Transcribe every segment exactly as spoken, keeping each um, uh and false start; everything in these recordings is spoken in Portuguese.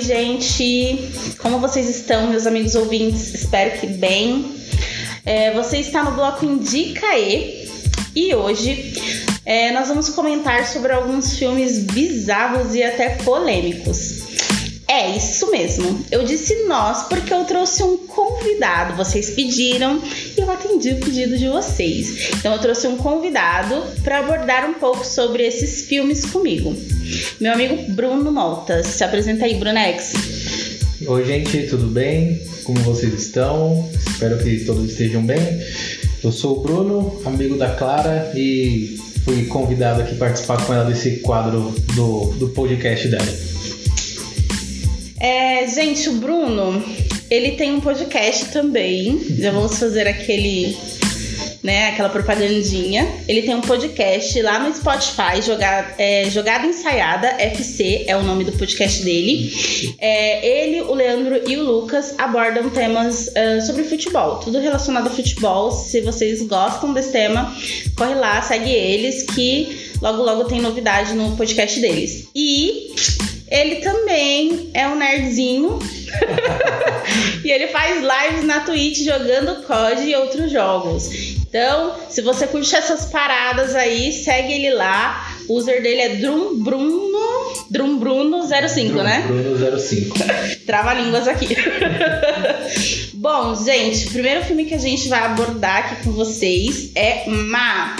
gente! Como vocês estão, meus amigos ouvintes? Espero que bem. É, você está no bloco Indica E e hoje é, nós vamos comentar sobre alguns filmes bizarros e até polêmicos. É isso mesmo, eu disse nós porque eu trouxe um convidado, vocês pediram e eu atendi o pedido de vocês. Então eu trouxe um convidado para abordar um pouco sobre esses filmes comigo. Meu amigo Bruno Maltas, se apresenta aí, Brunex. Oi gente, tudo bem? Como vocês estão? Espero que todos estejam bem. Eu sou o Bruno, amigo da Clara e fui convidado aqui participar com ela desse quadro do, do podcast dela. É, gente, o Bruno, ele tem um podcast também. Já vamos fazer aquele, né, aquela propagandinha. Ele tem um podcast lá no Spotify, Jogada, é, Jogada Ensaiada F C é o nome do podcast dele. É, ele, o Leandro e o Lucas abordam temas uh, sobre futebol, tudo relacionado a futebol. Se vocês gostam desse tema, corre lá, segue eles, que logo logo tem novidade no podcast deles. E ele também é um nerdzinho e ele faz lives na Twitch jogando C O D e outros jogos. Então, se você curte essas paradas aí, segue ele lá. O user dele é Drumbruno, Drumbruno zero cinco, Drum, né? Bruno zero cinco. Trava-línguas aqui. Bom, gente, o primeiro filme que a gente vai abordar aqui com vocês é Ma.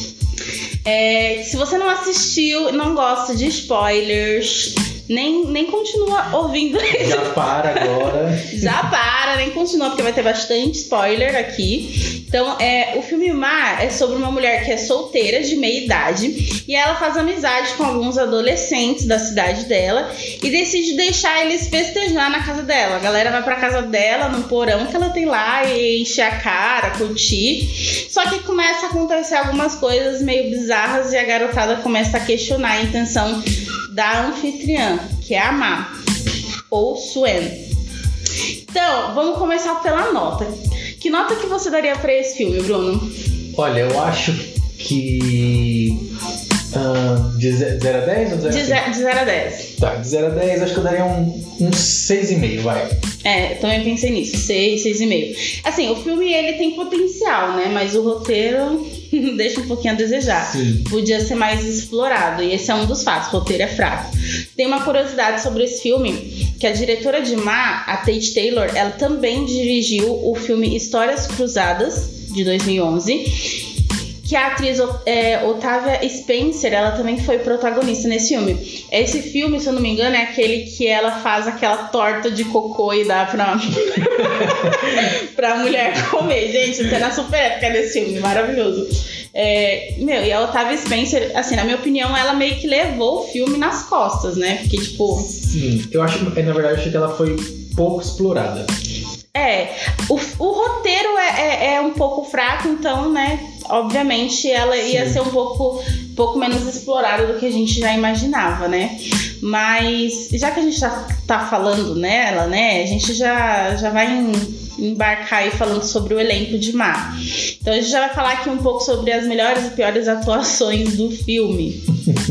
É, se você não assistiu, não gosta de spoilers, nem, nem continua ouvindo. Já para agora. Já para, nem continua, porque vai ter bastante spoiler aqui. Então, é, o filme Ma é sobre uma mulher que é solteira, de meia idade, e ela faz amizade com alguns adolescentes da cidade dela e decide deixar eles festejar na casa dela. A galera vai pra casa dela, no porão que ela tem lá, e encher a cara, curtir. Só que começa a acontecer algumas coisas meio bizarras e a garotada começa a questionar a intenção da anfitriã, que é a Ma, ou Suen. Então, vamos começar pela nota. Que nota que você daria pra esse filme, Bruno? Olha, eu acho que... Uh, de zero a dez ou de zero a dez? Tá, de zero a dez acho que eu daria um, um seis vírgula cinco, vai. É, também pensei nisso, seis, seis vírgula cinco. Assim, o filme ele tem potencial, né? Mas o roteiro deixa um pouquinho a desejar. Sim. Podia ser mais explorado, e esse é um dos fatos, o roteiro é fraco. Tem uma curiosidade sobre esse filme, que a diretora de Ma, a Tate Taylor, ela também dirigiu o filme Histórias Cruzadas, de dois mil e onze, que a atriz é, Octavia Spencer, ela também foi protagonista nesse filme. Esse filme, se eu não me engano, é aquele que ela faz aquela torta de cocô e dá pra, pra mulher comer. Gente, cena super épica desse filme, maravilhoso. É, meu, e a Octavia Spencer, assim, na minha opinião, ela meio que levou o filme nas costas, né? Porque, tipo... Sim, eu acho, na verdade, acho que ela foi pouco explorada. É, o, o roteiro é, é, é um pouco fraco, então, né, obviamente ela ia Sim. ser um pouco, pouco menos explorada do que a gente já imaginava, né? Mas, já que a gente já tá falando nela, né, a gente já, já vai em, embarcar aí falando sobre o elenco de Ma. Então a gente já vai falar aqui um pouco sobre as melhores e piores atuações do filme.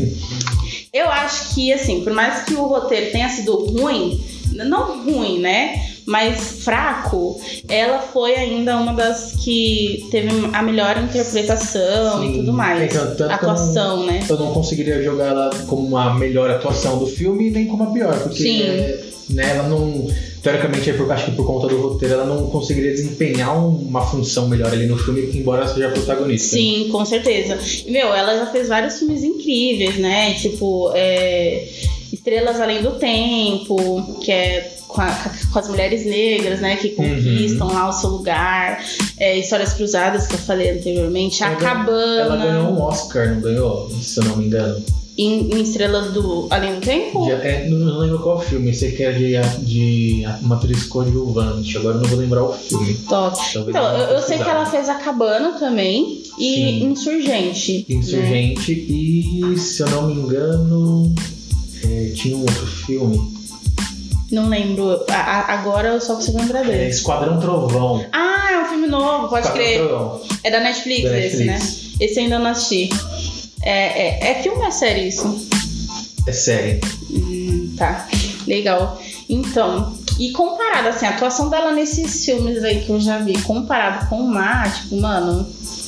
Eu acho que, assim, por mais que o roteiro tenha sido ruim, não ruim, né? Mas fraco, ela foi ainda uma das que teve a melhor interpretação. Sim, e tudo mais. Então, atuação, eu não, né? Eu não conseguiria jogar ela como a melhor atuação do filme, nem como a pior, porque é, né, ela não... Teoricamente, por, acho que por conta do roteiro, ela não conseguiria desempenhar uma função melhor ali no filme, embora ela seja protagonista. Sim, com certeza. E, meu, ela já fez vários filmes incríveis, né? Tipo, é... Estrelas Além do Tempo, que é com, a, com as mulheres negras, né? Que conquistam uhum. lá o seu lugar. É, Histórias Cruzadas, que eu falei anteriormente. Ela A Cabana. Ela ganhou um Oscar, não ganhou? Se eu não me engano. Em, em Estrelas do Além do Tempo? De, é, não lembro qual filme. Sei que é de, de uma atriz coadjuvante. Agora eu não vou lembrar o filme. Top. Então, eu, eu sei que ela fez A Cabana também. E Sim. Insurgente. Insurgente. Né? E, se eu não me engano, é, tinha um outro filme. Não lembro. A, a, agora eu só consigo lembrar dele. É Esquadrão Trovão. Ah, é um filme novo, pode Esquadrão crer. Trovão. É da Netflix, da esse, Netflix. né? Esse eu ainda não assisti. É, é, é filme ou é série isso? É série. Hum, tá, legal. Então, e comparado, assim, a atuação dela nesses filmes aí que eu já vi, comparado com o Mar, tipo, mano,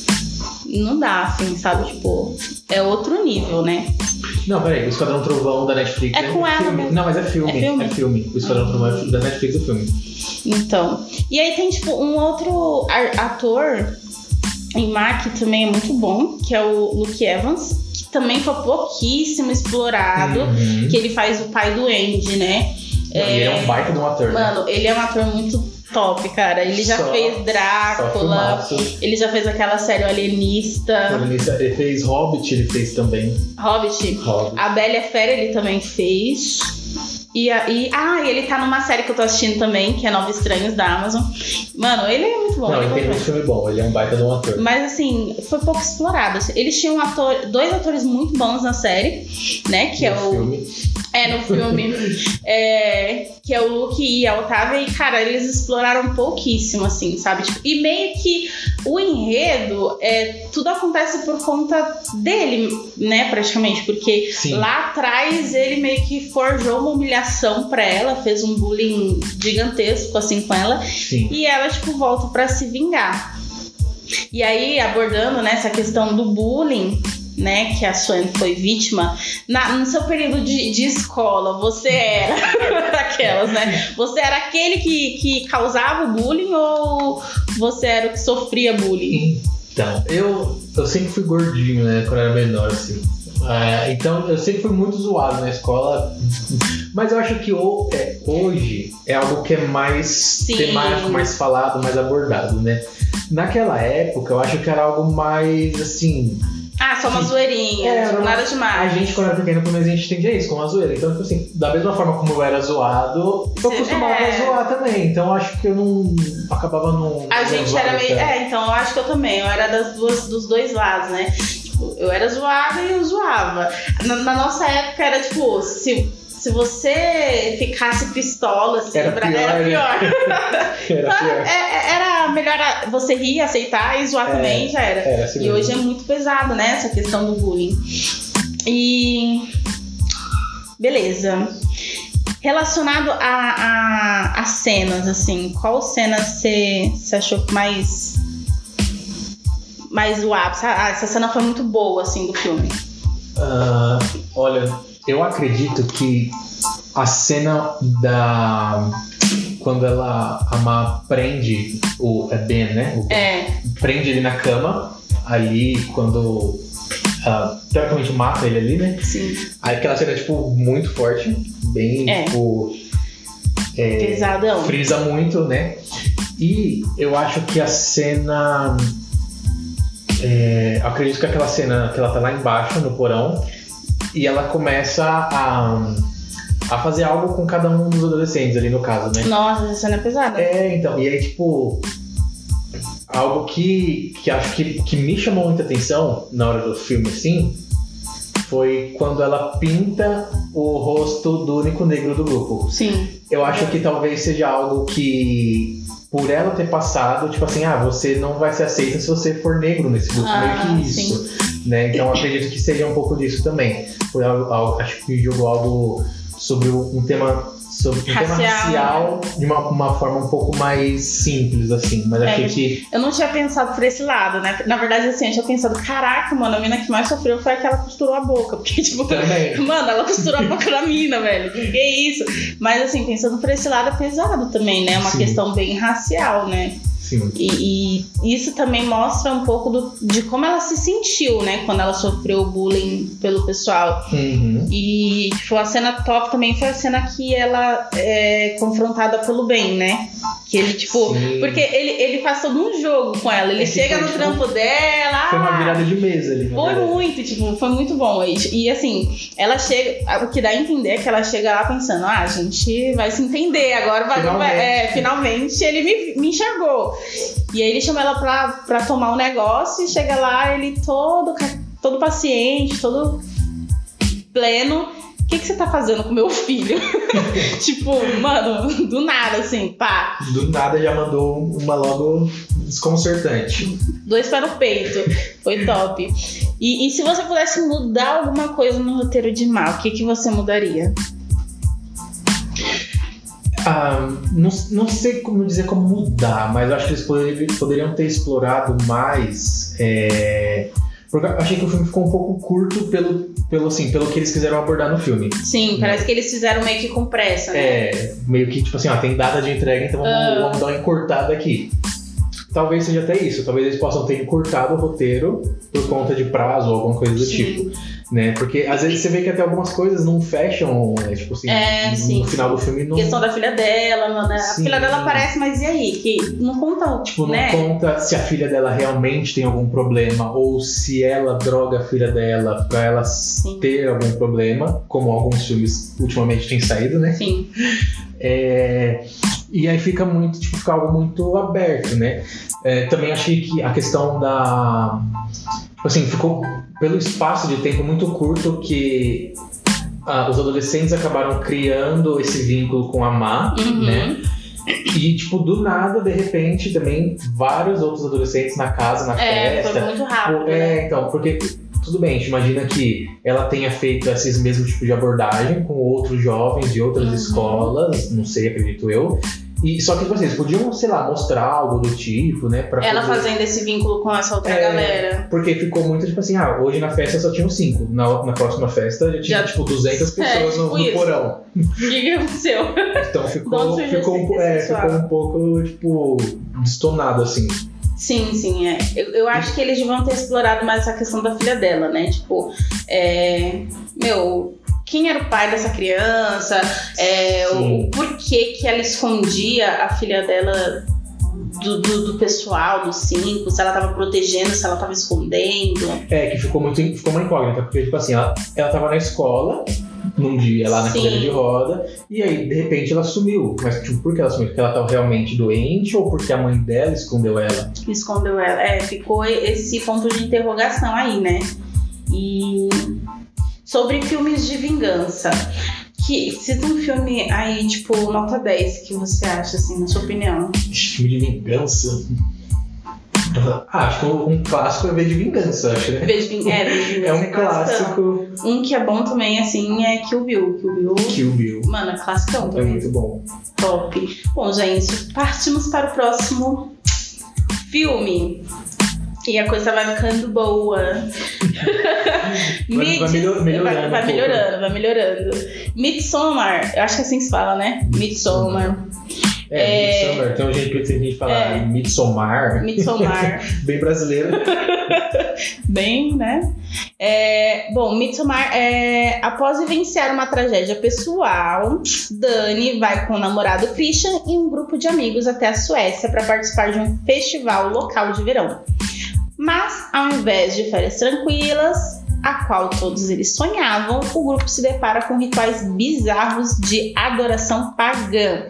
não dá, assim, sabe? Tipo, é outro nível, né? Não, peraí, o Esquadrão Trovão da Netflix é com ela filme. mesmo. Não, mas é filme, é filme. É filme. O Esquadrão Trovão uhum. da Netflix é filme. Então, e aí tem, tipo, um outro ator em Mar que também é muito bom, que é o Luke Evans, que também foi pouquíssimo explorado, uhum. que ele faz o pai do Andy, né? Não, é... Ele é um baita de um ator. Mano, né? Ele é um ator muito top, cara. Ele já só, fez Drácula, ele já fez aquela série Alienista. Ele fez Hobbit, ele fez também. Hobbit. Hobbit. A Bela e a Fera ele também fez. E, e, ah, e ele tá numa série que eu tô assistindo também, que é Nove Estranhos, da Amazon. Mano, ele é muito bom. Não, ele tem muito filme bom, ele é um baita de um ator. Mas assim, foi pouco explorado. Eles tinham um ator, dois atores muito bons na série, né? Que no é o. Filme. É, no filme. é, que é o Luke e a Otávia. E, cara, eles exploraram pouquíssimo, assim, sabe? Tipo, e meio que o enredo, é, tudo acontece por conta dele, né? Praticamente. Porque Sim. lá atrás ele meio que forjou uma humilhação pra ela, fez um bullying gigantesco, assim, com ela. Sim. E ela, tipo, volta pra se vingar. E aí, abordando, né, essa questão do bullying, né, que a Swan foi vítima, na, no seu período de, de escola, você era aquelas, né? Você era aquele que, que causava o bullying ou você era o que sofria bullying? Então, eu, eu sempre fui gordinho, né, quando eu era menor, assim. Uh, então, eu sempre fui muito zoado na escola, mas eu acho que o, é, hoje é algo que é mais Sim. temático, mais falado, mais abordado, né? Naquela época, eu acho que era algo mais, assim... Ah, só uma zoeirinha, é, tipo, nada demais. A gente, quando era pequeno, pelo menos a gente entendia isso, como uma zoeira. Então, tipo assim, da mesma forma como eu era zoado, eu costumava é. zoar também. Então, eu acho que eu não... acabava não... A gente era meio... É, então, eu acho que eu também. Eu era das duas, dos dois lados, né? Tipo, eu era zoada e eu zoava. Na, na nossa época, era tipo... se Se você ficasse pistola, assim, era pra... pior. Era pior. era, então, pior. É, era melhor você rir, aceitar e zoar é, também, já era. era assim e hoje é muito pesado, né, essa questão do bullying. E... beleza. Relacionado a, a, a cenas, assim, qual cena você achou mais... mais o ápice? Ah, essa cena foi muito boa, assim, do filme. Uh, olha... Eu acredito que a cena da... quando ela a Ma prende o é Ben, né? O, é. Prende ele na cama, ali quando ela teoricamente mata ele ali, né? Sim. Aí aquela cena, tipo, muito forte, bem, é. tipo... É, pesadão. Frisa muito, né? E eu acho que a cena... É, eu acredito que aquela cena que ela tá lá embaixo, no porão, e ela começa a, a fazer algo com cada um dos adolescentes ali no caso, né? Nossa, essa cena é pesada. É, então, e aí tipo... Algo que, que acho que, que me chamou muita atenção na hora do filme, assim, foi quando ela pinta o rosto do único negro do grupo. Sim. Eu acho que talvez seja algo que, por ela ter passado, tipo assim, ah, você não vai ser aceita se você for negro nesse grupo, ah, meio que isso. Né? Então eu acredito que seja um pouco disso também. Foi algo, algo, acho que jogou algo sobre um tema, sobre um racial, tema racial de uma, uma forma um pouco mais simples, assim. Mas é, achei que... Eu não tinha pensado por esse lado, né? Na verdade, assim, eu tinha pensado, caraca, mano, a mina que mais sofreu foi aquela que costurou a boca. Porque, tipo, também. Mano, ela costurou a boca da mina, velho. Que isso? Mas, assim, pensando por esse lado é pesado também, né? É uma Sim. questão bem racial, né? E, e isso também mostra um pouco do, de como ela se sentiu, né? Quando ela sofreu bullying pelo pessoal. Uhum. E tipo, a cena top também foi a cena que ela é confrontada pelo Ben, né? Que ele, tipo... Sim. Porque ele, ele faz todo um jogo com ela. Ele é chega foi, no tipo, trampo dela... Foi uma virada de mesa ali. Foi verdade. muito, tipo, foi muito bom. E, e assim, ela chega... O que dá a entender é que ela chega lá pensando, ah, a gente vai se entender, agora vai... Finalmente, é, finalmente ele me, me enxergou. E aí ele chama ela pra, pra tomar um negócio e chega lá, ele todo, todo paciente, todo pleno. O que, que você tá fazendo com meu filho? Tipo, mano, do nada, assim, pá. Do nada já mandou uma logo desconcertante. Dois para o peito. Foi top. E, e se você pudesse mudar alguma coisa no roteiro de Mal, o que, que você mudaria? Ah, não, não sei como dizer como mudar, mas eu acho que eles poderiam, poderiam ter explorado mais. É, porque eu achei que o filme ficou um pouco curto pelo, pelo, assim, pelo que eles quiseram abordar no filme. Sim, parece que eles fizeram meio que com pressa, né? É, meio que tipo assim, ó, tem data de entrega, então vamos, uh. vamos dar uma encurtada aqui. Talvez seja até isso, talvez eles possam ter encurtado o roteiro por conta de prazo ou alguma coisa do sim. tipo, né? Porque às vezes você vê que até algumas coisas não fecham, né? Tipo assim, é, no sim, final sim. do filme não... A questão da filha dela, né? A filha dela aparece, mas e aí? Que não conta, tipo, né? não conta se a filha dela realmente tem algum problema ou se ela droga a filha dela pra ela sim. ter algum problema, como alguns filmes ultimamente têm saído, né? Sim. É... E aí fica muito, tipo, fica algo muito aberto, né? É, também achei que a questão da... Tipo assim, ficou pelo espaço de tempo muito curto que ah, os adolescentes acabaram criando esse vínculo com a Má, uhum. né? E, tipo, do nada, de repente, também vários outros adolescentes na casa, na é, festa. É, foi muito rápido. É, né? então, porque... Tudo bem, a gente imagina que ela tenha feito esses mesmos tipos de abordagem com outros jovens de outras uhum. escolas, não sei, acredito eu. E, só que vocês podiam, sei lá, mostrar algo do tipo, né? Pra ela poder... fazendo esse vínculo com essa outra é, galera. Porque ficou muito tipo assim, ah, hoje na festa só tinham cinco. Na, na próxima festa já tinha já... tipo duzentas pessoas é, tipo no, no porão. O que aconteceu? Então ficou, ficou, um, é, ficou um pouco, tipo, destonado assim. Sim, sim, é. Eu, eu acho que eles deviam ter explorado mais essa questão da filha dela, né? Tipo, é... Meu, quem era o pai dessa criança? É, o, o porquê que ela escondia a filha dela do, do, do pessoal, dos cinco? Se ela tava protegendo, se ela tava escondendo. É, que ficou muito... Ficou uma incógnita, porque, tipo assim, ela, ela tava na escola... num dia lá na Sim. cadeira de roda, e aí de repente ela sumiu. Mas tipo, por que ela sumiu? Porque ela estava realmente doente ou porque a mãe dela escondeu ela? Escondeu ela, é, ficou esse ponto de interrogação aí, né? E sobre filmes de vingança, que cita um filme aí, tipo, nota dez, que você acha, assim, na sua opinião? Filme de vingança? Ah, acho que um clássico é V de Vingança, acho, né? V de Vingança, é, V de Vingança. É um clássico. Um que é bom também, assim, é Kill Bill. Kill Bill. Kill Bill. Mano, é classicão também. É muito bom. Top. Bom, gente, partimos para o próximo filme. E a coisa vai ficando boa. vai, vai melhor, melhorando. Vai, vai um melhorando, vai melhorando. Midsommar, eu acho que é assim que se fala, né? Midsommar. É, é, Midsommar. Tem um jeito que tem gente falar é, Midsommar. Midsommar. Bem brasileiro. Bem, né? É, bom, Midsommar, é, após vivenciar uma tragédia pessoal, Dani vai com o namorado Christian e um grupo de amigos até a Suécia para participar de um festival local de verão. Mas, ao invés de férias tranquilas, a qual todos eles sonhavam, o grupo se depara com rituais bizarros de adoração pagã.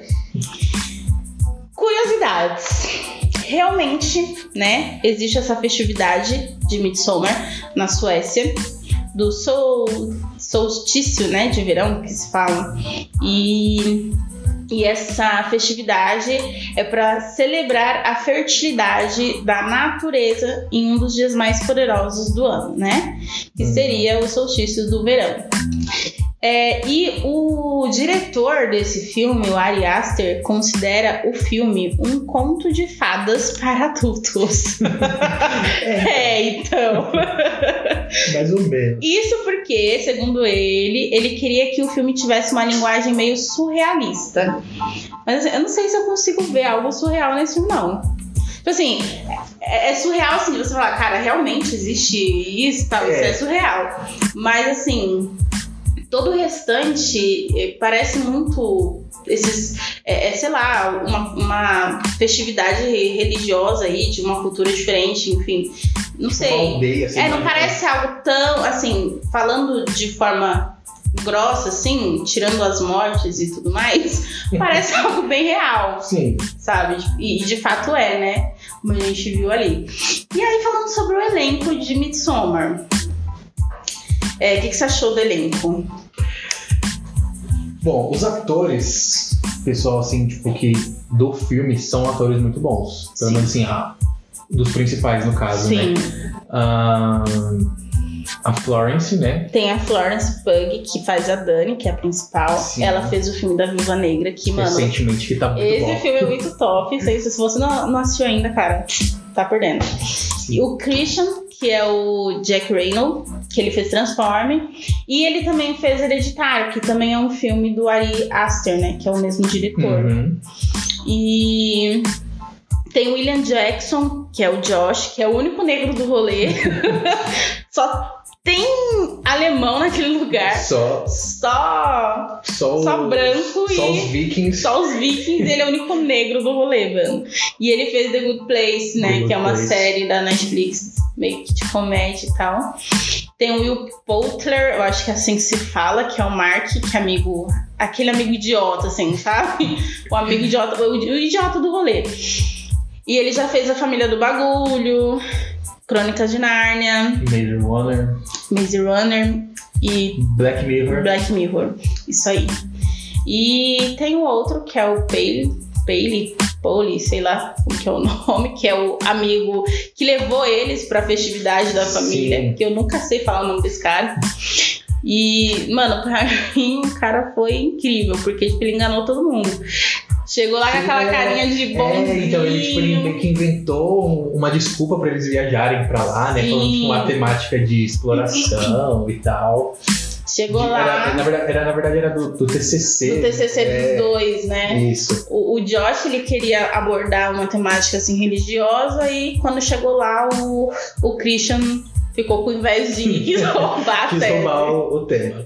Curiosidades. Realmente, né, existe essa festividade de Midsommar na Suécia, do sol, solstício, né, de verão, que se fala. E, e essa festividade é para celebrar a fertilidade da natureza em um dos dias mais poderosos do ano, né, que seria o solstício do verão. É, e o diretor desse filme, o Ari Aster, considera o filme um conto de fadas para adultos. é. é, então. Mais ou menos. Isso porque, segundo ele, ele queria que o filme tivesse uma linguagem meio surrealista. Mas eu não sei se eu consigo ver algo surreal nesse filme, não. Tipo assim, é, é surreal assim, você falar, cara, realmente existe isso e tal, é. Isso é surreal. Mas assim... Todo o restante parece muito, esses, é, é, sei lá, uma, uma festividade religiosa aí, de uma cultura diferente, enfim, não sei. Uma aldeia, assim, é, não parece algo tão, assim, falando de forma grossa, assim, tirando as mortes e tudo mais, parece algo bem real. Sim. Sabe? E de fato é, né? Como a gente viu ali. E aí, falando sobre o elenco de Midsommar, é, o que, que você achou do elenco? Bom, os atores, pessoal, assim, tipo, que do filme são atores muito bons. Pelo menos, assim, ah, dos principais, no caso, Sim. né? Ah, a Florence, né? Tem a Florence Pugh, que faz a Dani, que é a principal. Sim. Ela fez o filme da Viúva Negra, que, mano... Recentemente, que tá muito esse bom. filme é muito top. Se se você não, não assistiu ainda, cara, tá perdendo. Sim. E o Christian, que é o Jack Reynolds, que ele fez Transforme. E ele também fez Hereditário, que também é um filme do Ari Aster, né? Que é o mesmo diretor. Uhum. E... tem o William Jackson, que é o Josh, que é o único negro do rolê. Só tem alemão naquele lugar. Só... Só... Só, Só o, branco só e... os vikings. Só os vikings, ele é o único negro do rolê, mano. E ele fez The Good Place, né? Good que é uma Place. série da Netflix, meio que de comédia e tal. Tem o Will Poulter, eu acho que é assim que se fala, que é o Mark, que é amigo... aquele amigo idiota, assim, sabe? O amigo idiota, o, o idiota do rolê. E ele já fez A Família do Bagulho, Crônicas de Nárnia, Maze Runner. Maze Runner e Black Mirror. Black Mirror. Isso aí. E tem o outro, que é o Paley, Paley, Polly, sei lá como que é o nome, que é o amigo que levou eles pra festividade da família, Sim. que eu nunca sei falar o nome desse cara. E, mano, pra mim o cara foi incrível, porque tipo, ele enganou todo mundo. Chegou lá com aquela carinha de bonzinho. É, então ele, tipo, ele meio que inventou uma desculpa pra eles viajarem pra lá, né? Sim. Falando tipo, uma temática de exploração e tal. Chegou De- lá. Era, na, verdade, era, na verdade, era do, do T C C. Do T C C é, dos dois, né? Isso. O, o Josh, ele queria abordar uma temática assim religiosa e quando chegou lá, o, o Christian ficou com invejinha e quis roubar a Quis terra. roubar o, o tema.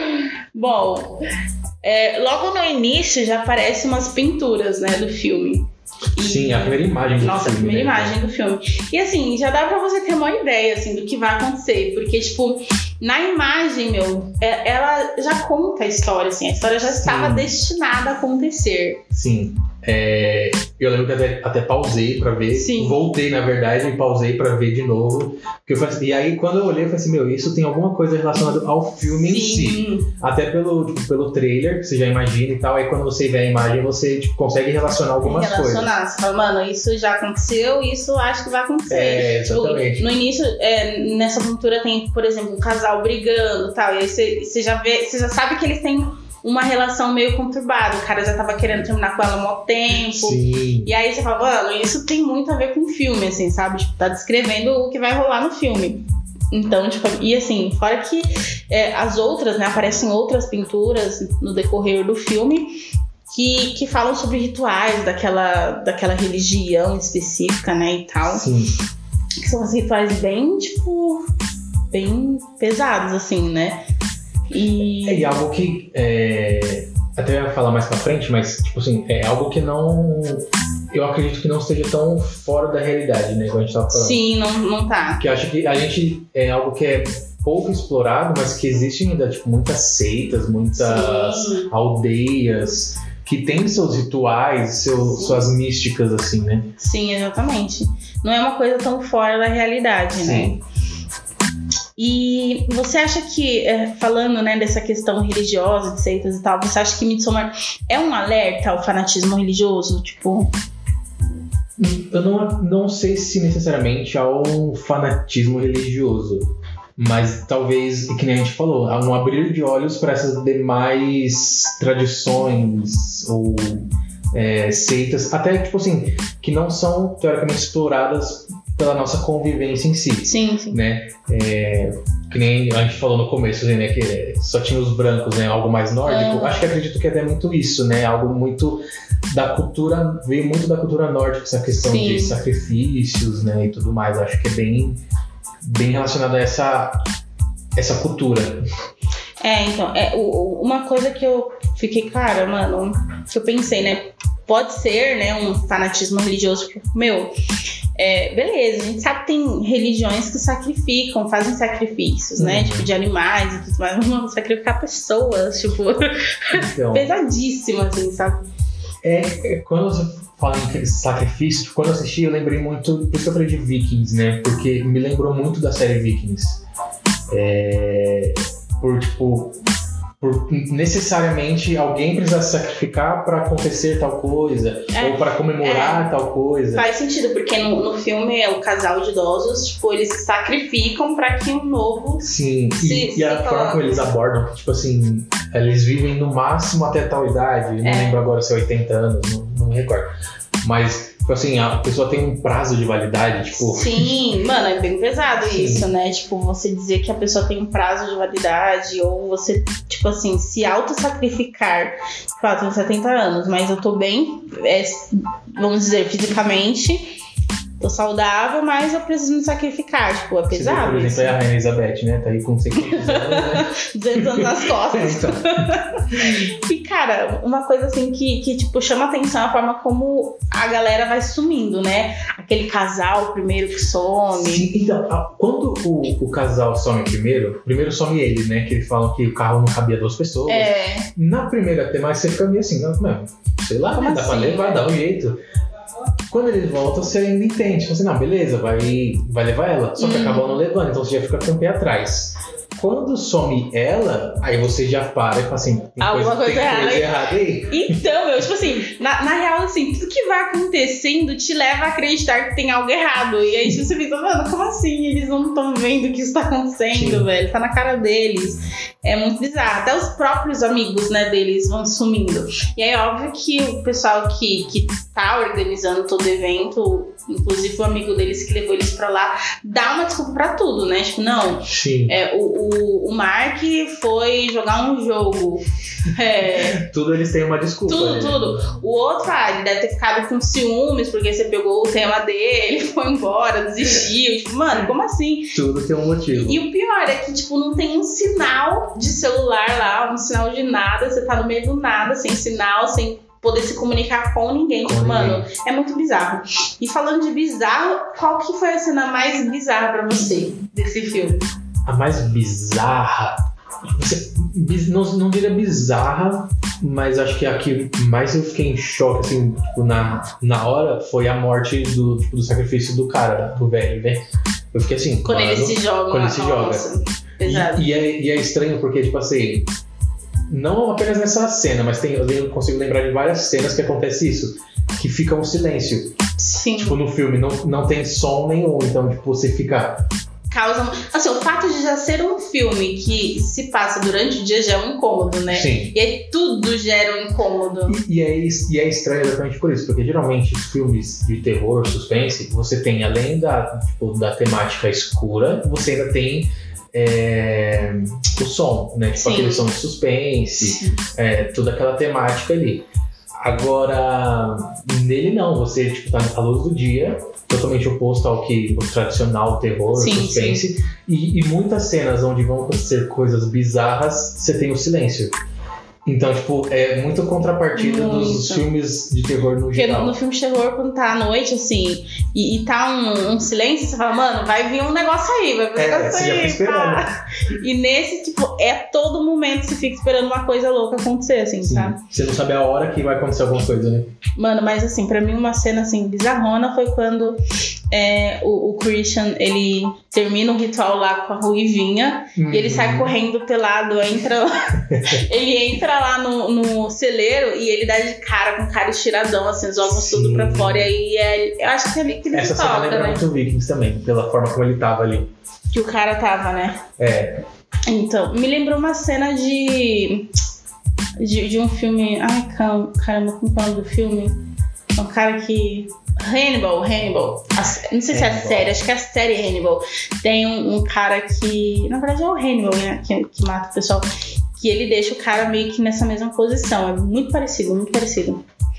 Bom, é, logo no início já aparecem umas pinturas, né, do filme. E- Sim, a primeira imagem do Nossa, a filme. primeira né? imagem do filme. E assim, já dá pra você ter uma ideia, assim, do que vai acontecer. Porque, tipo, na imagem, meu, é- ela já conta a história, assim. A história já estava Sim. destinada a acontecer. Sim. É, eu lembro que até, até pausei pra ver. Sim. Voltei, na verdade, e pausei pra ver de novo. Porque eu falei assim- e aí, quando eu olhei, eu falei assim, meu, isso tem alguma coisa relacionada ao filme em si. Sim. Até pelo, tipo, pelo trailer, que você já imagina e tal. Aí quando você vê a imagem, você tipo, consegue relacionar algumas coisas. Relacionar. Você fala, mano, isso já aconteceu, isso eu acho que vai acontecer. É, Tipo, exatamente. no início, é, nessa pintura tem, por exemplo, um casal brigando e tal. E aí você, você já vê, você já sabe que eles têm uma relação meio conturbada. O cara já tava querendo terminar com ela há um tempo. Sim. E aí você fala, mano, isso tem muito a ver com o filme, assim, sabe? Tipo, tá descrevendo o que vai rolar no filme. Então, tipo, e assim, fora que é, as outras, né, aparecem outras pinturas no decorrer do filme que, que falam sobre rituais daquela, daquela religião específica, né, e tal. Sim. Que são uns rituais bem, tipo, bem pesados, assim, né? E... É, e algo que. É, até eu ia falar mais pra frente, mas, tipo assim, é algo que não. Eu acredito que não esteja tão fora da realidade, né? Como a gente tava falando. Sim, não, não tá. Porque eu acho que a gente. É algo que é pouco explorado, mas que existe ainda, tipo, muitas seitas, muitas Sim. aldeias que têm seus rituais, seu, suas místicas, assim, né? Sim, exatamente. Não é uma coisa tão fora da realidade, né? Sim. E você acha que, é, falando, né, dessa questão religiosa, de seitas e tal, você acha que Midsommar é um alerta ao fanatismo religioso? Tipo, Eu não, não sei se necessariamente há um fanatismo religioso, mas talvez, que nem a gente falou, há um abrir de olhos para essas demais tradições ou é, seitas, até tipo assim, que não são teoricamente exploradas pela nossa convivência em si. sim, sim. Né? É, que nem a gente falou no começo, né? Que só tinha os brancos, né? Algo mais nórdico. Ah. Acho que acredito que é até muito isso, né? Algo muito da cultura, veio muito da cultura nórdica, essa questão Sim. de sacrifícios, né? E tudo mais. Acho que é bem, bem relacionado a essa, essa cultura. É, então, é, o- uma coisa que eu fiquei, cara, mano, que eu pensei, né? Pode ser, né, um fanatismo religioso, porque, meu, é, beleza, a gente sabe que tem religiões que sacrificam, fazem sacrifícios, né? Uhum. Tipo, de animais e tudo mais. Vamos sacrificar pessoas, tipo, Então, pesadíssimo, assim, sabe? é, é, quando você fala em sacrifício, quando eu assisti, eu lembrei muito, por isso que eu falei de Vikings, né? Porque me lembrou muito da série Vikings. É, por, tipo, por necessariamente alguém precisar se sacrificar para acontecer tal coisa, É, ou para comemorar é. tal coisa. Faz sentido, porque no, no filme é o casal de idosos, tipo, eles se sacrificam pra que um novo... Sim, Se- e, se e a coloca. forma como eles abordam, tipo assim, eles vivem no máximo até tal idade, não É. lembro agora se é oitenta anos, não, não me recordo. Mas, tipo assim, a pessoa tem um prazo de validade, tipo... Sim, mano, é bem pesado Sim. isso, né? Tipo, você dizer que a pessoa tem um prazo de validade, ou você, tipo assim, se auto-sacrificar. Claro, eu tenho setenta anos, mas eu tô bem, é, vamos dizer, fisicamente, tô saudável, mas eu preciso me sacrificar. Tipo, é Você vê, pesado por isso. exemplo, é a Rainha Elizabeth, né? Tá aí com cinquenta anos, né? duzentos anos nas costas. Então, E, cara, uma coisa assim que, que, tipo, chama atenção é a forma como a galera vai sumindo, né? Aquele casal primeiro que some. sim, então, a- quando o, o casal some primeiro, primeiro some ele, né? Que eles falam que o carro não cabia duas pessoas. É, Na primeira temática você fica meio assim, não, não, sei lá, Como né, dá pra assim? levar, dá um jeito. Quando eles voltam, você ainda entende. Tipo assim, não, beleza, vai, vai levar ela. Só que Hum. acabou não levando, então você já fica com o pé atrás. Quando some ela, aí você já para e fala assim, tem Alguma coisa tem errada coisa aí. errada aí. então, eu, tipo assim, na, na real, assim, tudo que vai acontecendo te leva a acreditar que tem algo errado. E aí você fica, mano, como assim? Eles não estão vendo o que está acontecendo, Sim. velho? Tá na cara deles. É muito bizarro. Até os próprios amigos, né, deles vão sumindo. E aí, óbvio que o pessoal que, que tá organizando todo o evento, inclusive o amigo deles que levou eles pra lá, dá uma desculpa pra tudo, né? Tipo, não, Sim. é, o, o, o Mark foi jogar um jogo. É, Tudo eles têm uma desculpa. tudo, né? tudo. O outro, ah, ele deve ter ficado com ciúmes porque você pegou o tema dele, foi embora, desistiu. Tipo, mano, como assim? Tudo tem um motivo. E o pior é que, tipo, não tem um sinal de celular lá, um sinal de nada. Você tá no meio do nada, sem sinal, sem poder se comunicar com ninguém. Com Tipo, ninguém. mano, é muito bizarro. E falando de bizarro, qual que foi a cena mais bizarra pra você desse filme? A mais bizarra. Você, bis- não, não diria bizarra, mas acho que a que mais eu fiquei em choque, assim, tipo, na, na hora, foi a morte do, tipo, do sacrifício do cara, do velho, né? Eu fiquei assim. Quando mano, eles se jogam quando lá. ele se joga. Nossa, pesado. E, e, é, e é estranho porque, tipo assim, não apenas nessa cena, mas tem, eu consigo lembrar de várias cenas que acontece isso, que fica um silêncio. Sim. Tipo, no filme não, não tem som nenhum, então, tipo, você fica. Causa. Assim, o fato de já ser um filme que se passa durante o dia já é um incômodo, né? Sim. E aí tudo gera um incômodo. E, e, é, is- e é estranho exatamente por isso, porque geralmente os filmes de terror, suspense, você tem, além da, tipo, da temática escura, você ainda tem é, o som, né? Tipo Sim. aquele som de suspense, é, toda aquela temática ali. Agora, nele não, você tipo, tá à luz do dia, totalmente oposto ao que o tradicional terror, Sim, suspense, e, e muitas cenas onde vão acontecer coisas bizarras, você tem o silêncio. Então, tipo, é muito contrapartida dos Muito. filmes de terror no Porque geral. no, no filme de terror, quando tá à noite, assim, e, e tá um, um silêncio, você fala, mano, vai vir um negócio aí, vai vir um É, negócio você já aí. fica esperando. pá. E nesse, tipo, é todo momento você fica esperando uma coisa louca acontecer, assim, Sim. sabe? Você não sabe a hora que vai acontecer alguma coisa, né? Mano, mas assim, pra mim uma cena assim bizarrona foi quando é, o, o Christian, ele termina o ritual lá com a Ruivinha e ele sai correndo pelado, entra ele entra lá no, no celeiro e ele dá de cara com o cara estiradão, assim, os ovos Sim. tudo pra fora e aí é, eu acho que é ali que ele Essa cena toca, lembra né? muito Vikings também, pela forma como ele tava ali. Que o cara tava, né? É, Então, me lembrou uma cena de de, de um filme, ai caramba, caramba, como é o nome do filme? É um cara que Hannibal, Hannibal. A, não sei se é a Hannibal. série, acho que é a série Hannibal. Tem um, um cara que. Na verdade é o Hannibal, né? Que, que mata o pessoal. Que ele deixa o cara meio que nessa mesma posição. É muito parecido, muito parecido.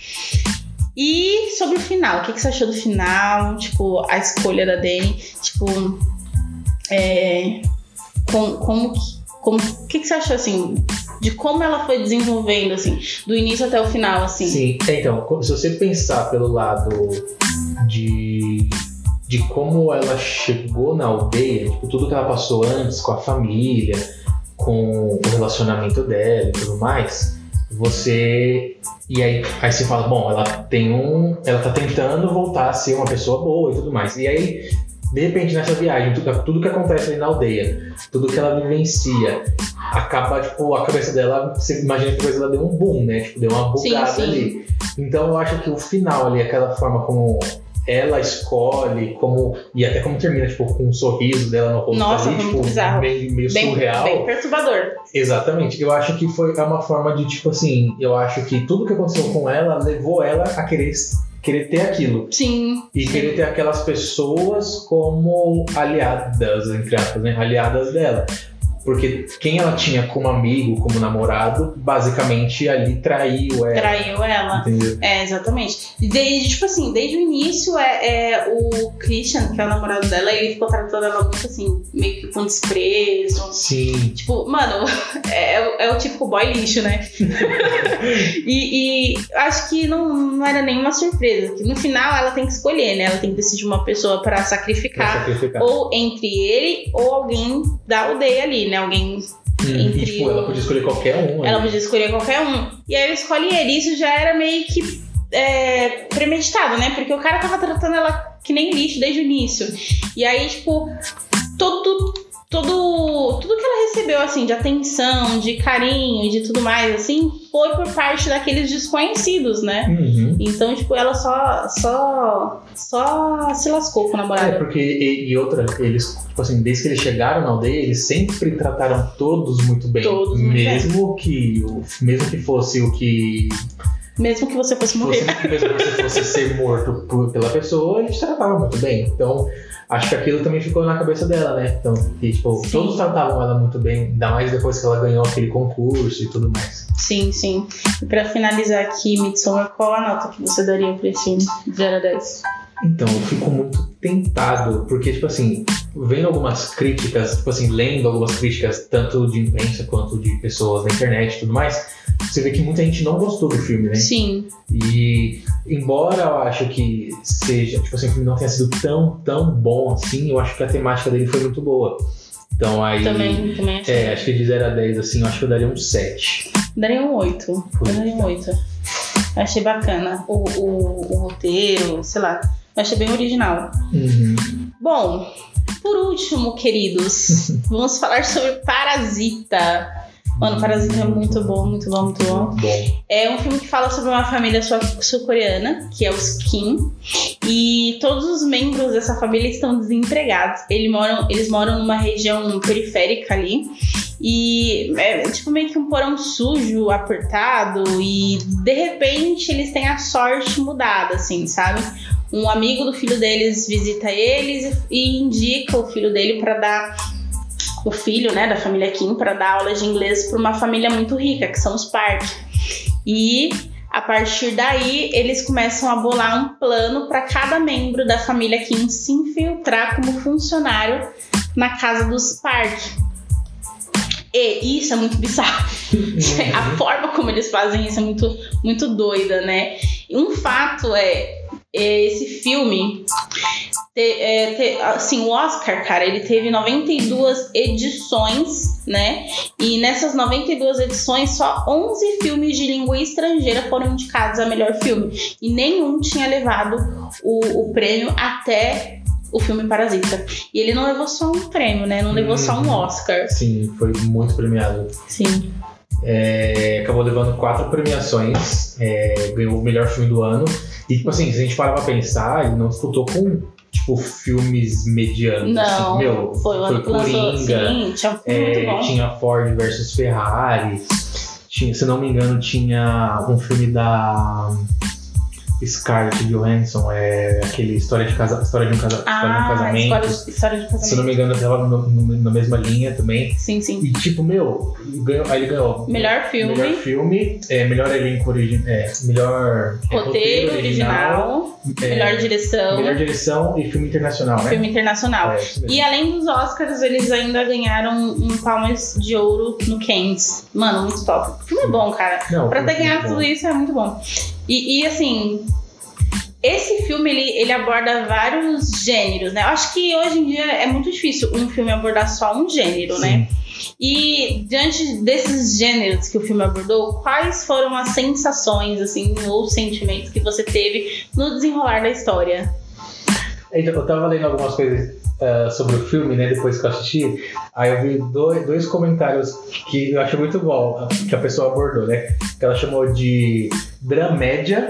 E sobre o final, o que, que você achou do final? Tipo, a escolha da Dani. Tipo, é, com, como que. Como, o que, que você achou, assim, de como ela foi desenvolvendo, assim, do início até o final, assim? sim. Então, se você pensar pelo lado de, de como ela chegou na aldeia, tipo, tudo que ela passou antes com a família, com o relacionamento dela e tudo mais, você... E aí, aí você fala, bom, ela tem um... Ela tá tentando voltar a ser uma pessoa boa e tudo mais. E aí, de repente nessa viagem, tudo, tudo que acontece ali na aldeia, tudo que ela vivencia, acaba, tipo, a cabeça dela, você imagina que a cabeça dela deu um boom, né? Tipo, deu uma bugada sim, sim. ali. Então eu acho que o final ali, aquela forma como ela escolhe, como e até como termina, tipo, com um sorriso dela no rosto. Nossa, ali, foi tipo, muito bizarro. Meio, meio bem, surreal. Bem perturbador. Exatamente. Eu acho que foi uma forma de, tipo assim, eu acho que tudo que aconteceu com ela levou ela a querer, querer ter aquilo. Sim. E sim. querer ter aquelas pessoas como aliadas, entre aspas, né? Aliadas dela. Porque quem ela tinha como amigo, como namorado, basicamente ali traiu ela. Traiu ela. Entendeu? É, exatamente. Desde, tipo assim, desde o início, é, é, o Christian, que é o namorado dela, ele ficou tratando ela muito assim, meio que com desprezo. Sim. Tipo, mano, é, é o típico boy lixo, né? e, e acho que não, não era nenhuma surpresa. Que no final ela tem que escolher, né? Ela tem que decidir uma pessoa pra sacrificar. Pra sacrificar. Ou entre ele ou alguém da aldeia ali, né? Alguém hum, entre e, tipo, ela podia escolher qualquer um. Ela né? podia escolher qualquer um. E aí ela escolhe ele. Isso já era meio que é, premeditado, né? Porque o cara tava tratando ela que nem lixo desde o início. E aí, tipo, todo, todo, tudo que ela recebeu, assim, de atenção, de carinho, de tudo mais, assim, foi por parte daqueles desconhecidos, né? Uhum. Então, tipo, ela só, só, só se lascou com o namorado. É, porque, e, e outra, eles, tipo assim, desde que eles chegaram na aldeia, eles sempre trataram todos muito bem. Todos muito mesmo bem. que Mesmo que fosse o que... Mesmo que você fosse morrer. Fosse, mesmo que você fosse ser morto por, pela pessoa, eles tratavam muito bem. Então, acho que aquilo também ficou na cabeça dela, né? Então, que, tipo, Sim. todos tratavam ela muito bem, ainda mais depois que ela ganhou aquele concurso e tudo mais. Sim, sim. E pra finalizar aqui, Midsommar, qual a nota que você daria pra esse filme? De zero a dez. Então, eu fico muito tentado, porque, tipo assim, vendo algumas críticas, tipo assim, lendo algumas críticas, tanto de imprensa quanto de pessoas na internet e tudo mais, você vê que muita gente não gostou do filme, né? Sim. E, embora eu acho que seja, tipo assim, o filme não tenha sido tão, tão bom assim, eu acho que a temática dele foi muito boa. Então, aí... Também, também achei. É, acho que de zero a dez, assim, eu acho que eu daria um sete. Daria um oito. Eu daria um oito. Achei bacana. O, o, o roteiro, sei lá. Eu achei bem original. Uhum. Bom, por último, queridos, vamos falar sobre Parasita. Mano, Parasita é muito bom, muito bom, muito bom. Bom. É um filme que fala sobre uma família sul-coreana, que é os Kim. E todos os membros dessa família estão desempregados. Eles moram, eles moram numa região periférica ali. E é tipo meio que um porão sujo, apertado. E de repente eles têm a sorte mudada, assim, sabe? Um amigo do filho deles visita eles e indica o filho dele para dar... o filho, né, da família Kim, para dar aula de inglês para uma família muito rica, que são os Park. E a partir daí eles começam a bolar um plano para cada membro da família Kim se infiltrar como funcionário na casa dos Park. E isso é muito bizarro. Uhum. A forma como eles fazem isso é muito, muito doida, né? E um fato é, é esse filme... Te, é, te, assim, o Oscar, cara, ele teve noventa e duas edições, né? E nessas noventa e duas edições, só onze filmes de língua estrangeira foram indicados a melhor filme. E nenhum tinha levado o, o prêmio até o filme Parasita. E ele não levou só um prêmio, né? Não levou hum, só um Oscar. Sim, foi muito premiado. Sim. É, acabou levando quatro premiações, é, ganhou o melhor filme do ano. E, tipo assim, se a gente parar pra pensar, ele não disputou com... tipo, filmes medianos. Não, assim, meu, foi o ano que lançou, sim, tinha, é, muito bom. Tinha Ford versus Ferrari, tinha, se não me engano, tinha um filme da Scarlett Johansson, é aquele História de, casa, história de, um, casa, ah, história de um Casamento. História de, história de casamento. Se não me engano, ela no, no, na mesma linha também. Sim, sim. E tipo, meu, ganhou, aí ele ganhou melhor filme, melhor filme, é, melhor elenco original, é, melhor roteiro, é, roteiro original, original é, melhor direção, melhor direção e filme internacional, né? Filme internacional. É, e além dos Oscars, eles ainda ganharam um Palmas de Ouro no Cannes. Mano, muito top. O filme é bom, cara. Não, pra ter ganhado bom. Tudo isso é muito bom. E, e assim, esse filme ele, ele aborda vários gêneros, né? Eu acho que hoje em dia é muito difícil um filme abordar só um gênero, sim, né? E diante desses gêneros que o filme abordou, quais foram as sensações, assim, ou sentimentos que você teve no desenrolar da história? Eu tava lendo algumas coisas uh, sobre o filme, né, depois que eu assisti. Aí eu vi dois, dois comentários que eu achei muito bom, que a pessoa abordou, né? Que ela chamou de dramédia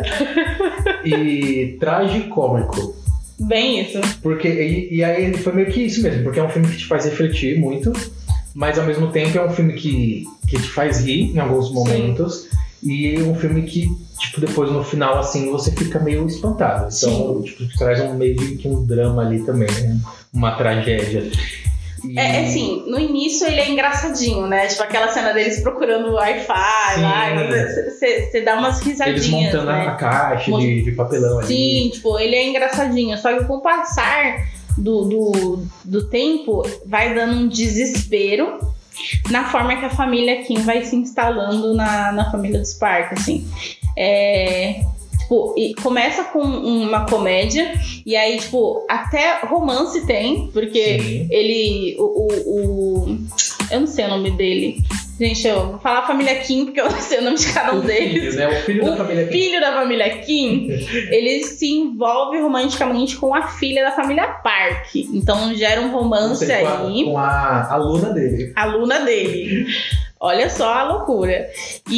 e tragicômico. Bem isso. Porque, e, e aí foi meio que isso mesmo, porque é um filme que te faz refletir muito, mas ao mesmo tempo é um filme que, que te faz rir em alguns momentos. Sim. E é um filme que, tipo, depois no final, assim, você fica meio espantado. Então, tipo, traz um meio de um drama ali também, né? Uma tragédia. E... É, assim, no início ele é engraçadinho, né? Tipo, aquela cena deles procurando o Wi-Fi lá, você dá umas risadinhas, eles montando né? a caixa Mont... de, de papelão ali. Sim, tipo, ele é engraçadinho. Só que com o passar do, do, do tempo, vai dando um desespero na forma que a família Kim vai se instalando na, na família dos Park, assim. É... Tipo, e começa com uma comédia, e aí, tipo, até romance tem, porque Sim. ele, o, o, o... Eu não sei o nome dele. Gente, eu vou falar a família Kim, porque eu não sei o nome de cada um o deles. Filho, né? O filho o da família Kim. filho da família Kim, ele se envolve romanticamente com a filha da família Park. Então gera um romance Você, aí. Com a, com a aluna dele. Aluna dele. Olha só a loucura.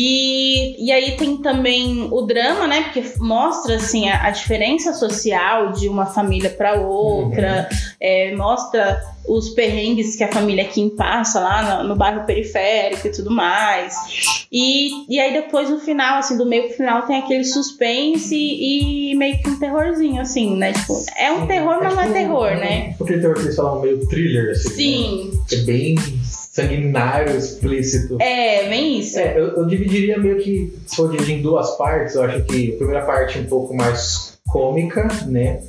E, e aí tem também o drama, né? Porque mostra, assim, a, a diferença social de uma família para outra. Uhum. É, mostra os perrengues que a família Kim passa lá no, no bairro periférico e tudo mais. E, e aí depois no final, assim, do meio pro final tem aquele suspense e meio que um terrorzinho, assim, né? Tipo, é um terror, é, mas não é terror, um, né? Aquele terror que eles falam meio thriller, assim. Sim. Né? É bem... sanguinário, explícito. É, bem isso. É, eu, eu dividiria meio que, se for dividir em duas partes, eu acho que a primeira parte é um pouco mais cômica, né?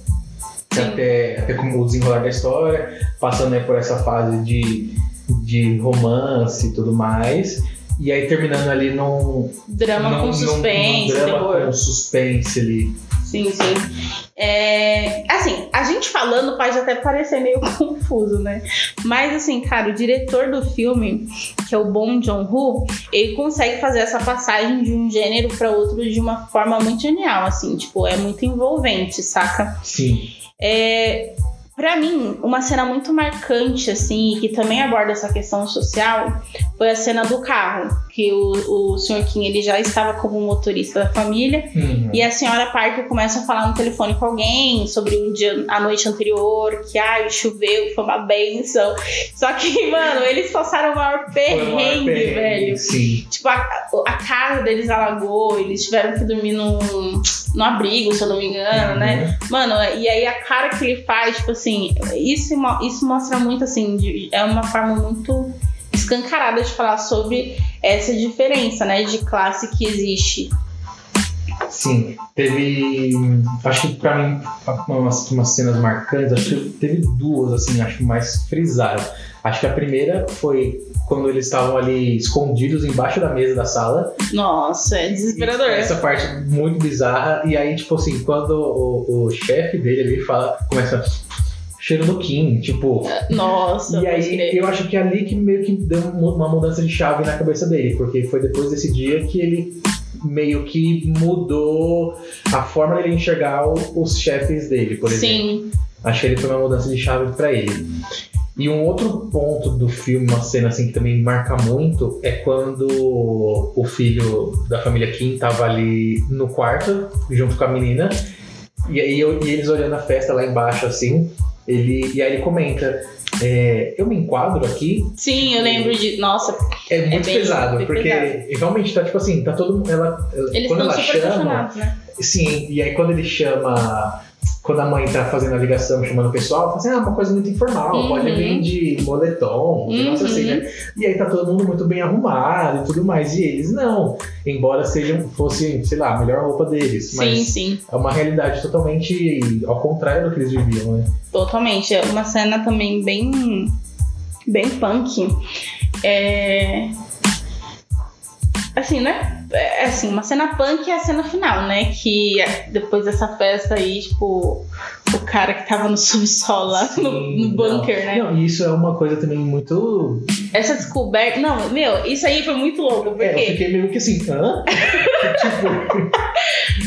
Até, até como o desenrolar da história, passando, né, por essa fase de, de romance e tudo mais. E aí terminando ali num... Drama num, com suspense, num, num drama terror. com suspense ali. Sim, sim. É, assim, a gente falando pode até parecer meio confuso, né? Mas assim, cara, o diretor do filme, que é o Bong Joon-ho, ele consegue fazer essa passagem de um gênero para outro de uma forma muito genial, assim, tipo, é muito envolvente, saca? Sim. É, pra mim, uma cena muito marcante, assim, que também aborda essa questão social, foi a cena do carro, que o, o senhor Kim, ele já estava como motorista da família, uhum. E a senhora Parker começa a falar no telefone com alguém sobre um dia, a noite anterior, que ai, choveu, foi uma benção. Só que, mano, eles passaram o maior perrengue, maior perrengue velho. Sim. Tipo, a, a casa deles alagou, eles tiveram que dormir num, num abrigo, se eu não me engano, uhum. né? Mano, e aí a cara que ele faz, tipo assim, isso, isso mostra muito, assim, de, é uma forma muito escancarada de falar sobre essa diferença, né, de classe que existe. Sim, teve, acho que pra mim, umas, umas cenas marcantes, acho que teve duas, assim, acho que mais frisaram. Acho que a primeira foi quando eles estavam ali escondidos embaixo da mesa da sala. Nossa, é desesperador. E essa parte muito bizarra, e aí, tipo assim, quando o, o chefe dele ali fala, começa... cheiro do Kim, tipo... Nossa, e aí eu acho que é ali que meio que deu uma mudança de chave na cabeça dele, porque foi depois desse dia que ele meio que mudou a forma dele enxergar o, os chefes dele, por exemplo. Sim. Acho que ele foi uma mudança de chave pra ele. E um outro ponto do filme, uma cena assim que também marca muito, é quando o filho da família Kim tava ali no quarto, junto com a menina, e aí eu, e eles olhando a festa lá embaixo, assim... Ele, e aí ele comenta, é, eu me enquadro aqui? Sim, eu lembro de... Nossa, é muito é bem, pesado, bem porque pesado. Realmente tá tipo assim, tá todo mundo... Ela, eles quando estão ela super chama, apaixonados, né? Sim, e aí quando ele chama... Quando a mãe tá fazendo a ligação, chamando o pessoal, fala assim, ah, uma coisa muito informal, uhum. pode vir de moletom, um negócio uhum. assim, né? E aí tá todo mundo muito bem arrumado e tudo mais, e eles não. Embora sejam, fosse, sei lá, a melhor roupa deles. Mas sim, sim. É uma realidade totalmente ao contrário do que eles viviam, né? Totalmente. É uma cena também bem, bem punk. É... Assim, né? É assim, uma cena punk é a cena final, né? Que depois dessa festa aí, tipo, o cara que tava no subsolo lá, sim, no, no bunker, não. né? Não, isso é uma coisa também muito... Essa descoberta... Não, meu, isso aí foi muito louco, porque... É, eu fiquei meio que assim, hã? tipo...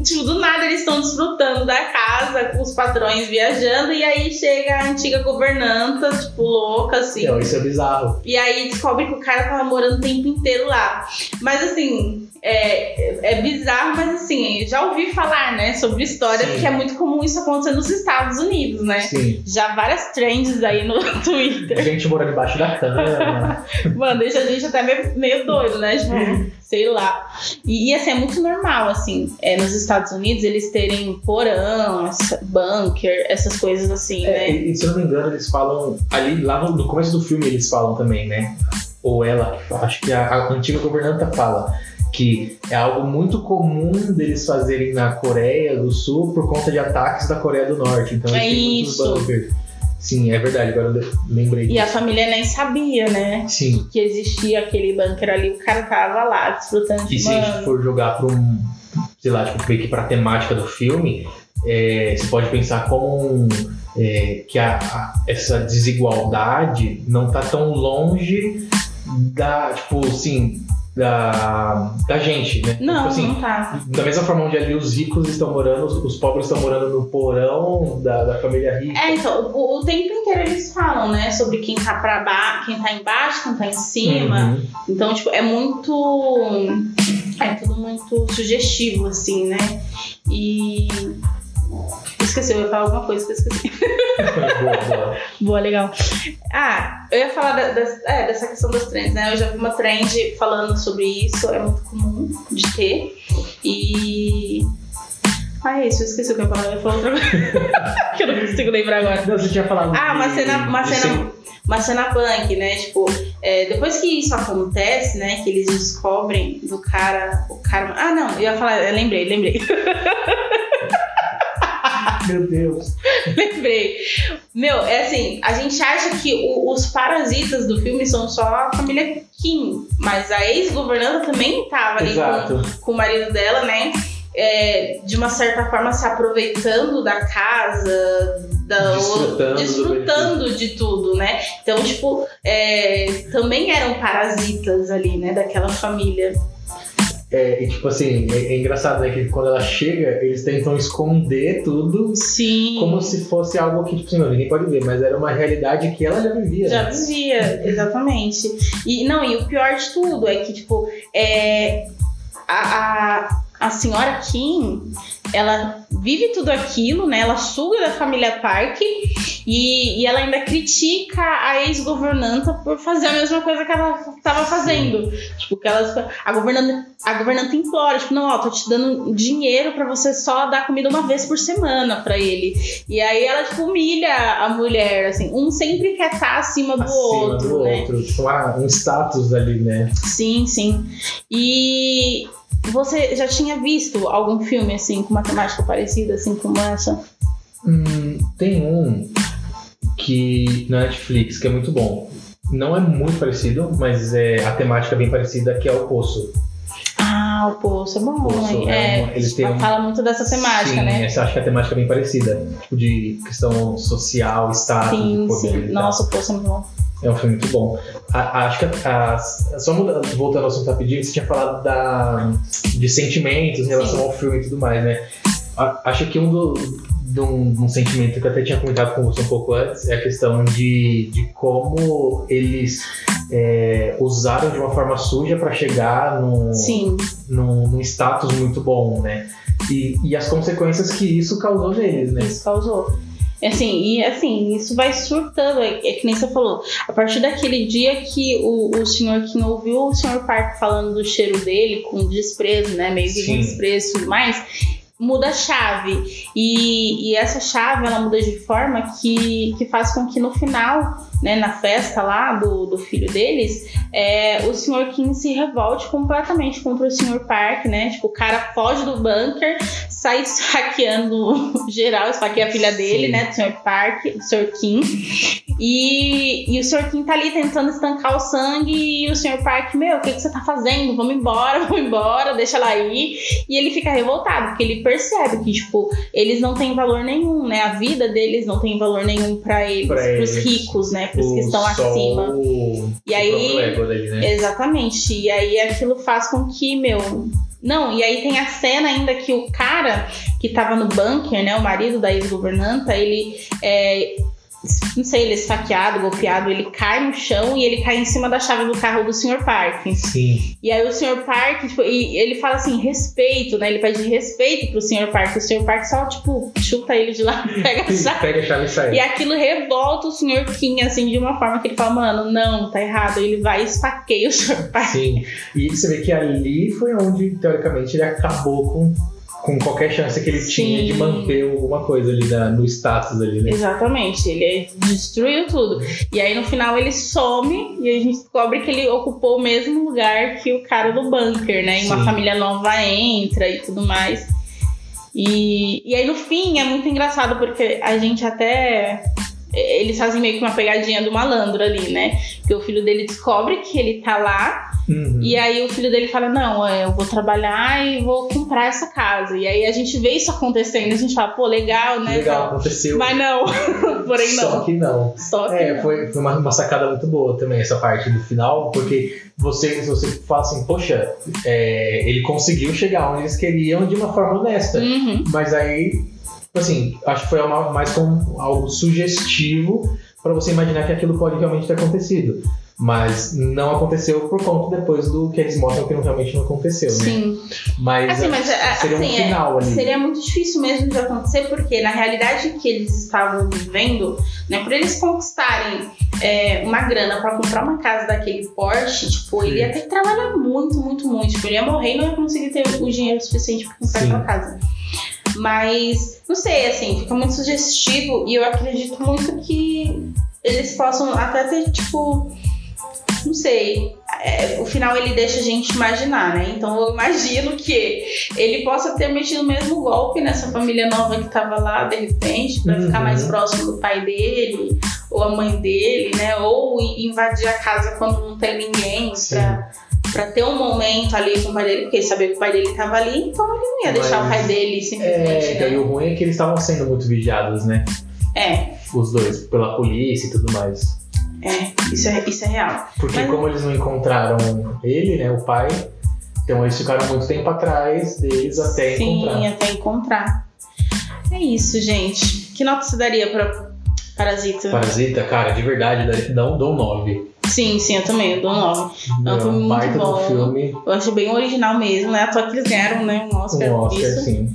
tipo, do nada eles estão desfrutando da casa com os patrões viajando e aí chega a antiga governanta, tipo, louca, assim. Não, isso é bizarro. E aí descobre que o cara tava morando o tempo inteiro lá. Mas assim, é, é bizarro, mas assim, já ouvi falar, né, sobre histórias Sim. que é muito comum isso acontecer nos Estados Unidos, né? Sim. Já várias trends aí no Twitter. Gente morando embaixo da cama. Mano, deixa a gente até meio, meio doido, né? Tipo, sei lá. E, e assim, é muito normal, assim, é, nos Estados Unidos eles terem porão, bunker, essas coisas assim, É, né? e se eu não me engano, eles falam ali, lá no, no começo do filme eles falam também, né? Ou ela, acho que a, a antiga governanta fala que é algo muito comum deles fazerem na Coreia do Sul por conta de ataques da Coreia do Norte. Então eles É têm muitos isso. bunkers. Sim, é verdade, agora eu lembrei E disso. a família nem sabia, né? Sim. Que existia aquele bunker ali, o cara tava lá desfrutando E de se a gente mano. for jogar para um, sei lá, tipo, meio que pra temática do filme, é, você pode pensar como um, é, que a, a, essa desigualdade não tá tão longe da, tipo, assim, da, da gente, né? Não, tipo assim, não tá. da mesma forma onde ali os ricos estão morando, os, os pobres estão morando no porão da, da família rica. É, então, o, o tempo inteiro eles falam, né, sobre quem tá pra baixo, quem tá embaixo, quem tá em cima. Uhum. Então, tipo, é muito. É tudo muito sugestivo, assim, né? E. Esqueci, eu ia falar alguma coisa que eu esqueci. boa, boa. Boa, legal. Ah, eu ia falar da, da, é, dessa questão das trends, né? Eu já vi uma trend falando sobre isso, é muito comum de ter. E. Ah, é isso, eu esqueci o que eu ia falar, eu ia falar outra coisa. Que eu não consigo lembrar agora. Não, você tinha falado Ah, uma de- cena, uma de cena, ser- uma cena punk, né? Tipo, é, depois que isso acontece, né? Que eles descobrem do cara, o cara. Ah, não, eu ia falar, eu lembrei, lembrei. Meu Deus. Lembrei. Meu, é assim, a gente acha que o- os parasitas do filme são só a família Kim, mas a ex-governanta também tava ali Exato. com, com o marido dela, né? É, de uma certa forma se aproveitando da casa, da, Desfrutando do desfrutando de tudo, né? Então, tipo, é, também eram parasitas ali, né? Daquela família. É, e tipo assim, é, é engraçado, né? Que quando ela chega, eles tentam esconder tudo Sim. como se fosse algo que, tipo assim, não, ninguém pode ver, mas era uma realidade que ela já vivia. Já né? vivia, exatamente. E não, e o pior de tudo é que, tipo, é, a, a, a senhora Kim, ela vive tudo aquilo, né? Ela suga da família Park e, e ela ainda critica a ex-governanta por fazer a mesma coisa que ela estava fazendo. Tipo, que ela, a, governanta, a governanta implora, tipo, não, ó, tô te dando dinheiro pra você só dar comida uma vez por semana pra ele. E aí ela, tipo, humilha a mulher, assim. Um sempre quer estar acima do Acima outro, do né? outro. Tipo, ah, um status ali, né? Sim, sim. E você já tinha visto algum filme, assim, com uma temática parecida, assim, como essa? Hum, tem um que na Netflix que é muito bom. Não é muito parecido, mas é a temática é bem parecida, que é o Poço. Ah, o Poço é bom, Poço, né? é um- eles têm um- fala muito dessa temática, Sim, né? essa acho que a temática é bem parecida. Tipo, de questão social, status, Sim, de poder sim. e tal. Nossa, o Poço é muito bom. É um filme muito bom. A- acho que a, a- só muda- voltando ao assunto rapidinho, você tinha falado da, de sentimentos em relação Sim. ao filme e tudo mais, né? A- acho que um do, de um, um sentimento que eu até tinha comentado com você um pouco antes é a questão de, de como eles é, usaram de uma forma suja para chegar num, Sim, num, num status muito bom, né? E, e as consequências que isso causou neles, né? isso causou. Assim, e assim, isso vai surtando, é, é que nem você falou. A partir daquele dia que o, o senhor Kim ouviu o senhor Park falando do cheiro dele com desprezo, né? Meio que com Sim. desprezo e tudo mais, muda a chave. E, e essa chave, ela muda de forma que, que faz com que no final, né, na festa lá do, do filho deles, é, o senhor Kim se revolte completamente contra o senhor Park, né? Tipo, o cara foge do bunker, sai esfaqueando geral, esfaqueia a filha dele, Sim. né? Do senhor Park, do senhor Kim. E, e o senhor Kim tá ali tentando estancar o sangue e o senhor Park, meu, o que, que você tá fazendo? Vamos embora, vamos embora, deixa ela ir. E ele fica revoltado, porque ele percebe que, tipo, eles não têm valor nenhum, né? A vida deles não tem valor nenhum pra eles, Pra pros eles. ricos, né? Pros que O estão sol, acima. O E aí- próprio ego dele, né? Exatamente. E aí aquilo faz com que, meu, Não, e aí tem a cena ainda que o cara que tava no bunker, né, o marido da ex-governanta, ele é, não sei, ele é esfaqueado, golpeado, ele cai no chão e ele cai em cima da chave do carro do senhor Park. Sim. E aí o senhor Park, tipo, e ele fala assim, respeito, né? Ele pede respeito pro senhor Park. O senhor Park só, tipo, chuta ele de lá, pega a chave. Pega a chave e sai. E aquilo revolta o senhor Kim, assim, de uma forma que ele fala, mano, não, tá errado. Ele vai e esfaqueia o senhor Park. Sim. E você vê que ali foi onde, teoricamente, ele acabou com... com qualquer chance que ele Sim. tinha de manter alguma coisa ali na, no status ali, né? Exatamente, ele destruiu tudo. E aí no final ele some e a gente descobre que ele ocupou o mesmo lugar que o cara do bunker, né? E uma Sim. família nova entra e tudo mais. E, e aí no fim é muito engraçado porque a gente até... Eles fazem meio que uma pegadinha do malandro ali, né? Porque o filho dele descobre que ele tá lá. Uhum. E aí o filho dele fala, não, eu vou trabalhar e vou comprar essa casa. E aí a gente vê isso acontecendo, a gente fala, pô, legal, né? Legal, aconteceu. Mas não, porém não. Só que não. Só que é, não. foi, foi uma, uma sacada muito boa também essa parte do final, porque você, você fala assim, poxa, é, ele conseguiu chegar onde eles queriam de uma forma honesta. Uhum. Mas aí, assim, acho que foi uma, mais como algo sugestivo para você imaginar que aquilo pode realmente ter acontecido. Mas não aconteceu por conta depois do que eles mostram que não, realmente não aconteceu, né? Sim. Mas, assim, mas seria assim, um final é, ali. Seria muito difícil mesmo de acontecer, porque na realidade que eles estavam vivendo, né, por eles conquistarem é, uma grana pra comprar uma casa daquele porte, tipo, ele ia ter que trabalhar muito, muito, muito. Tipo, ele ia morrer e não ia conseguir ter o dinheiro suficiente pra comprar Sim. aquela casa. Mas, não sei, assim, fica muito sugestivo e eu acredito muito que eles possam até ter, tipo... Não sei, é, o final ele deixa a gente imaginar, né? Então eu imagino que ele possa ter metido o mesmo golpe nessa família nova que tava lá, de repente, pra uhum. ficar mais próximo do pai dele, ou a mãe dele, né? Ou invadir a casa quando não tem ninguém, pra, pra ter um momento ali com o pai dele, porque ele sabia que o pai dele tava ali, então ele não ia deixar Mas, o pai dele simplesmente. É, né? E o ruim é que eles estavam sendo muito vigiados, né? É. Os dois, pela polícia e tudo mais. É, isso é, isso é real. Porque Mas... como eles não encontraram ele, né, o pai, então eles ficaram muito tempo atrás deles até Sim, encontrar. Sim, até encontrar. É isso, gente. Que nota você daria pra Parasita? Parasita, cara, de verdade, dou, dou um nove. Sim, sim, eu também, eu dou um nove. É um filme muito bom. Filme. Eu achei bem original mesmo, né? À toa que eles ganharam, né, um Oscar, um Oscar por isso. Sim.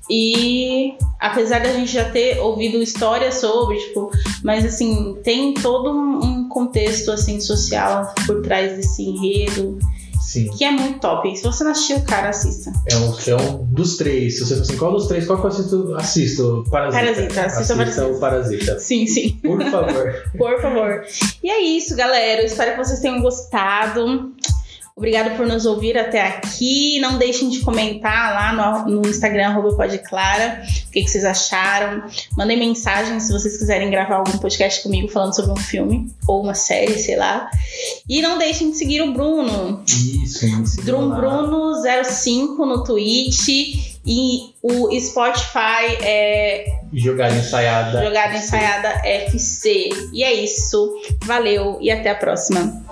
E apesar da gente já ter ouvido histórias sobre, tipo, mas assim, tem todo um contexto assim social por trás desse enredo. Sim. Que é muito top. Se você não assistiu, cara, assista. É um, é um dos três. Se você assim, qual dos três, qual que eu assisto? Assisto. Parasita. Parasita, assista, assista o Parasita. Sim, sim. Por favor. Por favor. E é isso, galera. Eu espero que vocês tenham gostado. Obrigado por nos ouvir até aqui. Não deixem de comentar lá no, no Instagram, arroba podclara, o que, que vocês acharam. Mandem mensagem se vocês quiserem gravar algum podcast comigo falando sobre um filme ou uma série, sei lá. E não deixem de seguir o Bruno. Isso, isso. Drum Bruno zero cinco no Twitch. E o Spotify é... Jogada Ensaiada. Jogada Ensaiada F C. E é isso. Valeu e até a próxima.